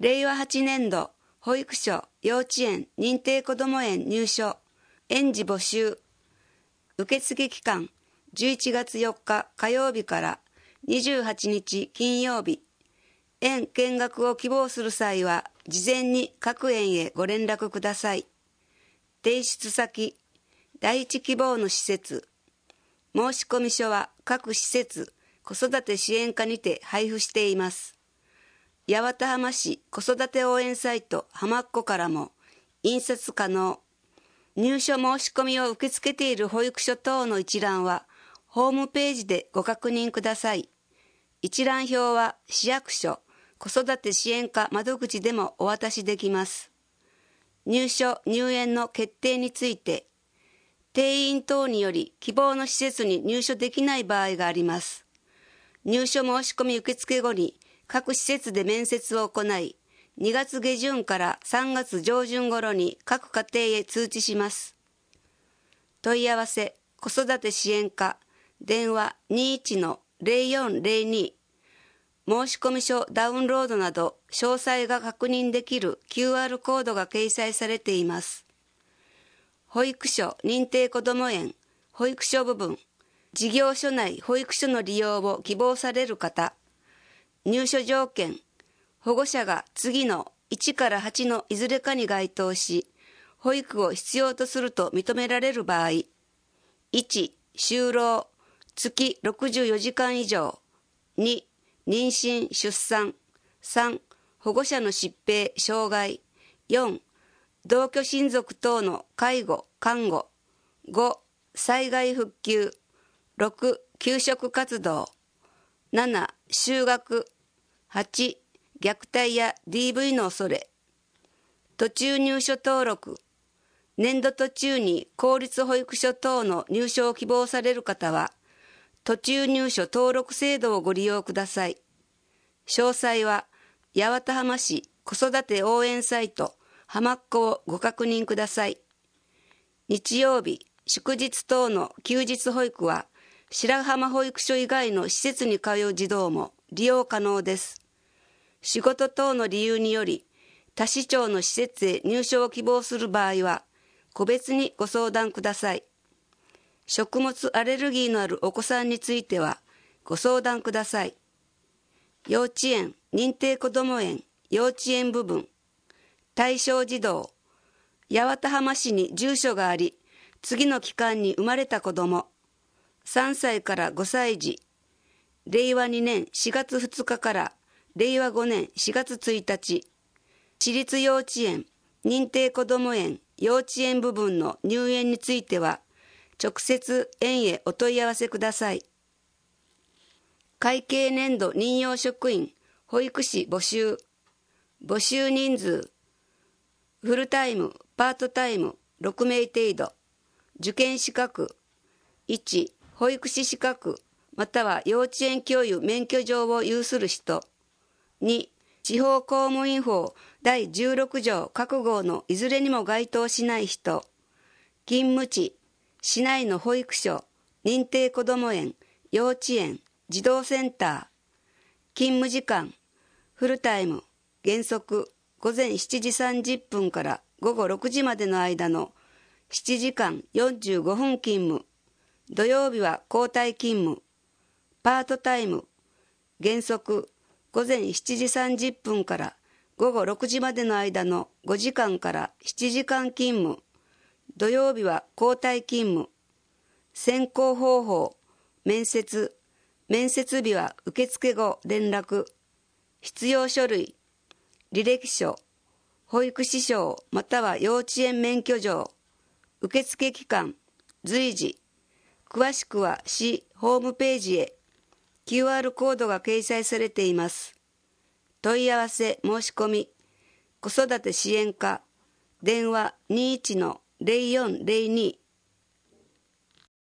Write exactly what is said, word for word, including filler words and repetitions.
れいわはちねんど保育所、幼稚園、認定こども園入所、園児募集。受付期間じゅういちがつよっか火曜日からにじゅうはちにち金曜日。園見学を希望する際は事前に各園へご連絡ください。提出先、第一希望の施設。申込書は各施設、子育て支援課にて配布しています。八幡浜市子育て応援サイトはまっこからも印刷可能。入所申し込みを受け付けている保育所等の一覧はホームページでご確認ください。一覧表は市役所、子育て支援課窓口でもお渡しできます。入所・入園の決定について、定員等により希望の施設に入所できない場合があります。入所申し込み受付後に各施設で面接を行い、にがつげじゅんからさんがつじょうじゅん頃に各家庭へ通知します。問い合わせ、子育て支援課、電話 にいちのぜろよんぜろに、申込書ダウンロードなど詳細が確認できる キューアール コードが掲載されています。保育所、認定こども園、保育所部分、事業所内保育所の利用を希望される方、入所条件、保護者が次のいちからはちのいずれかに該当し、保育を必要とすると認められる場合、いち、就労、月ろくじゅうよじかん以上、に、妊娠・出産、さん、保護者の疾病・障害、よん、同居親族等の介護・看護、ご、災害復旧、ろく、給食活動、なな、就学、はち、虐待や ディーブイ の恐れ、途中入所登録、年度途中に公立保育所等の入所を希望される方は、途中入所登録制度をご利用ください。詳細は、八幡浜市子育て応援サイト、はまっこをご確認ください。日曜日、祝日等の休日保育は、白浜保育所以外の施設に通う児童も利用可能です。仕事等の理由により、他市町の施設へ入所を希望する場合は、個別にご相談ください。食物アレルギーのあるお子さんについては、ご相談ください。幼稚園、認定こども園、幼稚園部分、対象児童、八幡浜市に住所があり、次の期間に生まれた子ども、さんさいからごさい児、れいわにねんしがつふつかかられいわごねんしがつついたち、私立幼稚園、認定こども園、幼稚園部分の入園については、直接園へお問い合わせください。会計年度任用職員、保育士募集、募集人数、フルタイム、パートタイム、ろくめい程度、受験資格、いち、保育士資格、または幼稚園教諭免許状を有する人、に、地方公務員法だいじゅうろくじょう各号のいずれにも該当しない人、勤務地、市内の保育所、認定こども園、幼稚園、児童センター、勤務時間、フルタイム、原則、午前しちじさんじゅっぷんからごごろくじまでの間のしちじかんよんじゅうごふん勤務、土曜日は交代勤務、パートタイム、原則、午前しちじさんじゅっぷんからごごろくじまでの間のごじかんからしちじかん勤務、土曜日は交代勤務、選考方法、面接、面接日は受付後連絡、必要書類、履歴書、保育士証または幼稚園免許状、受付期間、随時、詳しくは市ホームページへ キューアール コードが掲載されています。問い合わせ申し込み、子育て支援課、電話 にいちのぜろよんぜろに